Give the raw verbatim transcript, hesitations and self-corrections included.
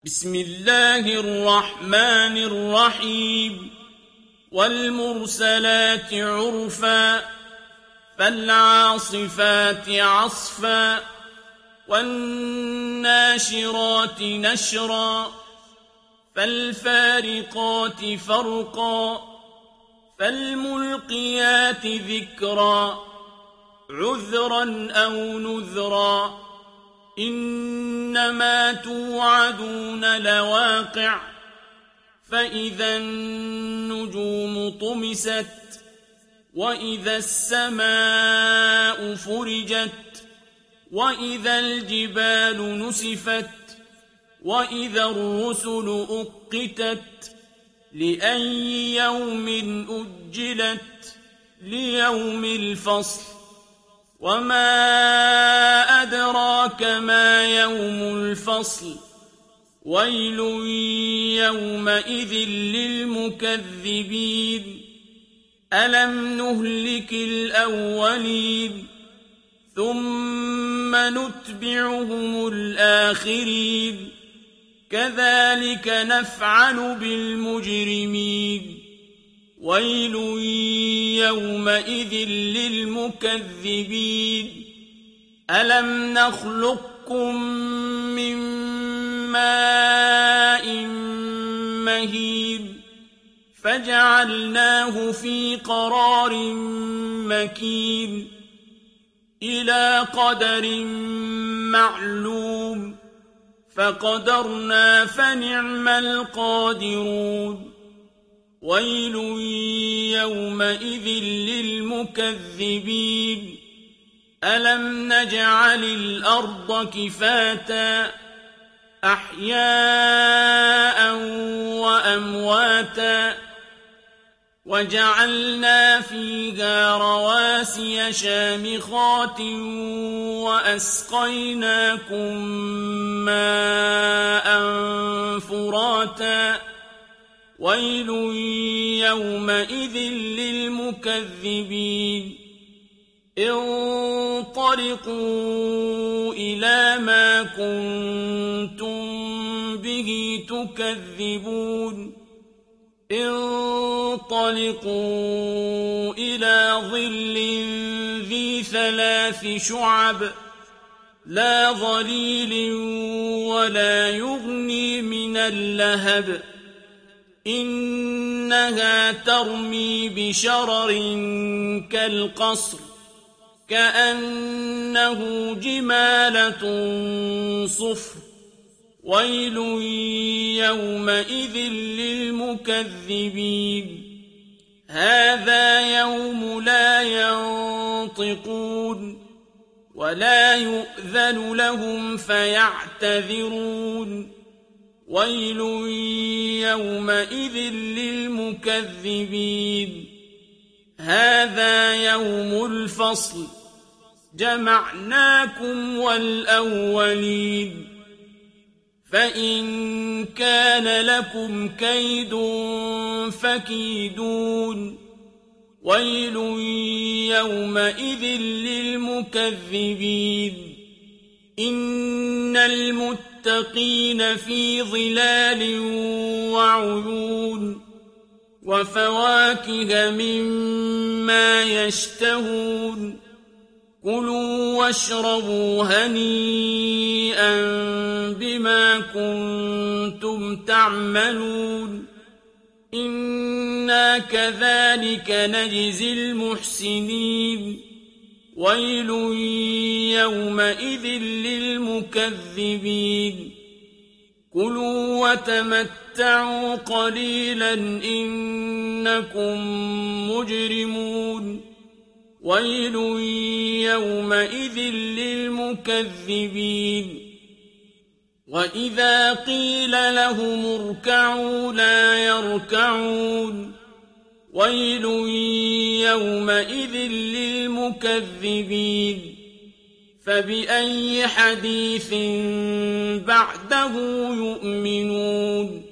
بسم الله الرحمن الرحيم والمرسلات عرفا فالعاصفات عصفا والناشرات نشرا فالفارقات فرقا فالملقيات ذكرا عذرا أو نذرا إنما توعدون لواقع فإذا النجوم طمست وإذا السماء فرجت وإذا الجبال نسفت وإذا الرسل أقتت لأي يوم أجلت ليوم الفصل وما أدراك ما يوم الفصل ويل يومئذ للمكذبين ألم نهلك الأولين ثم نتبعهم الآخرين كذلك نفعل بالمجرمين ويل يومئذ للمكذبين ألم نخلقكم من ماء مهين فجعلناه في قرار مكين إلى قدر معلوم فقدرنا فنعم القادرون ويل يومئذ للمكذبين ألم نجعل الأرض كفاتا أحياء وأمواتا وجعلنا فيها رواسي شامخات وأسقيناكم ماء فراتا ويل يومئذ للمكذبين انطلقوا إلى ما كنتم به تكذبون انطلقوا إلى ظل ذي ثلاث شعب لا ظليل ولا يغني من اللهب إنها ترمي بشرر كالقصر كأنه جمالة صفر ويل يومئذ للمكذبين هذا يوم لا ينطقون ولا يؤذن لهم فيعتذرون ويل يومئذ للمكذبين هذا يوم الفصل جمعناكم والأولين فإن كان لكم كيد فكيدون ويل يومئذ للمكذبين إن المتقين في ظلال وعيون وفواكه مما يشتهون كلوا واشربوا هنيئا بما كنتم تعملون إنا كذلك نجزي المحسنين ويل يومئذ للمكذبين كلوا وتمتعوا قليلا إنكم مجرمون ويل يومئذ للمكذبين وإذا قيل لهم اركعوا لا يركعون ويل يومئذ للمكذبين فبأي حديث بعده يؤمنون